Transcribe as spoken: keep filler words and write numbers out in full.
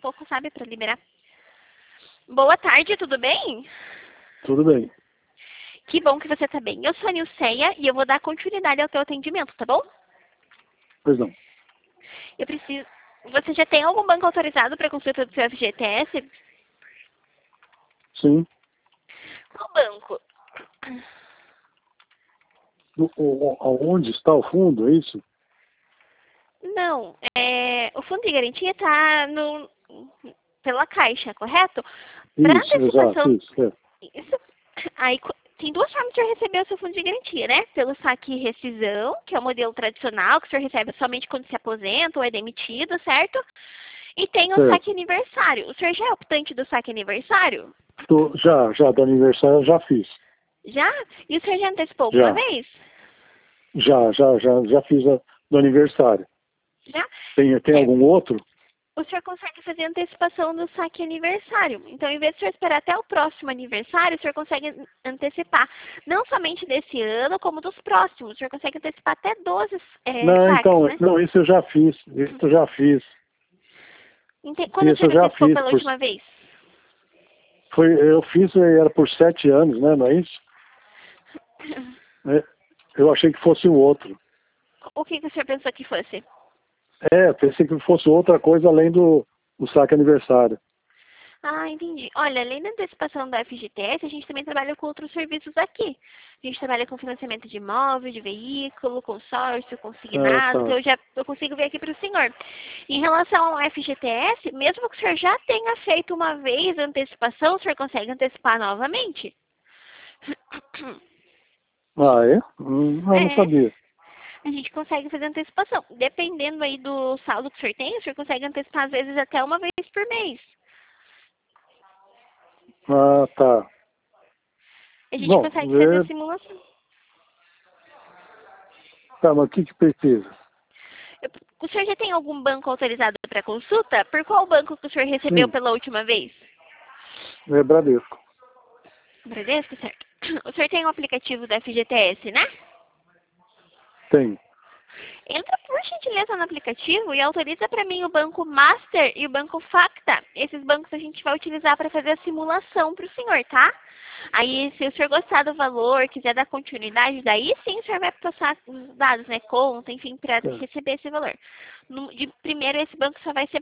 pouco, sabe, para liberar. Boa tarde, tudo bem? Tudo bem. Que bom que você tá bem. Eu sou a Nilceia e eu vou dar continuidade ao teu atendimento, tá bom? Pois não. Eu preciso... Você já tem algum banco autorizado para consulta do seu F G T S? Sim. Qual banco? O, o, aonde está o fundo, é isso? Não, é... o fundo de garantia tá no... pela Caixa, correto? Para Isso, exato, antecipação... isso. É. Isso... Aí, tem duas formas de receber o seu fundo de garantia, né? Pelo saque rescisão, que é o modelo tradicional, que o senhor recebe somente quando se aposenta ou é demitido, certo? E tem o Certo. saque aniversário. O senhor já é optante do saque aniversário? Tô, já, já, do aniversário eu já fiz. Já? E o senhor já antecipou alguma Já. vez? Já, já, já, já fiz a, do aniversário. Já? Tem, tem É. algum outro? O senhor consegue fazer antecipação do saque aniversário. Então, em vez de o senhor esperar até o próximo aniversário, o senhor consegue antecipar. Não somente desse ano, como dos próximos. O senhor consegue antecipar até doze é, Não, saques, então, né? não, isso eu já fiz. Isso eu já fiz. Ente- Quando o Isso eu senhor já antecipou fiz. pela Por, última vez? foi, eu fiz, era por sete anos, né? Não é isso? É, eu achei que fosse o outro. O que, que o senhor pensou que fosse? É, pensei que fosse outra coisa além do, do saque aniversário. Ah, entendi. Olha, além da antecipação da F G T S, a gente também trabalha com outros serviços aqui. A gente trabalha com financiamento de imóvel, de veículo, consórcio, Ah, consignado, que tá. eu já eu consigo ver aqui para o senhor. Em relação ao F G T S, mesmo que o senhor já tenha feito uma vez a antecipação, o senhor consegue antecipar novamente? Ah, é? Hum, eu não É, sabia. a gente consegue fazer antecipação. Dependendo aí do saldo que o senhor tem, o senhor consegue antecipar às vezes até uma vez por mês. Ah, tá. A gente Bom, consegue fazer a é, simulação. tá, mas o que que precisa? Eu- O senhor já tem algum banco autorizado para consulta? Por qual banco que o senhor recebeu Sim, pela última vez? é Bradesco. Bradesco, certo. O senhor tem um aplicativo da F G T S, né? Tem. Entra por gentileza no aplicativo e autoriza para mim o banco Master e o banco Facta. Esses bancos a gente vai utilizar para fazer a simulação para o senhor, tá? Aí, se o senhor gostar do valor, quiser dar continuidade, daí sim o senhor vai passar os dados, né? Conta, enfim, para Tá. receber esse valor. No- de primeiro, esse banco só vai ser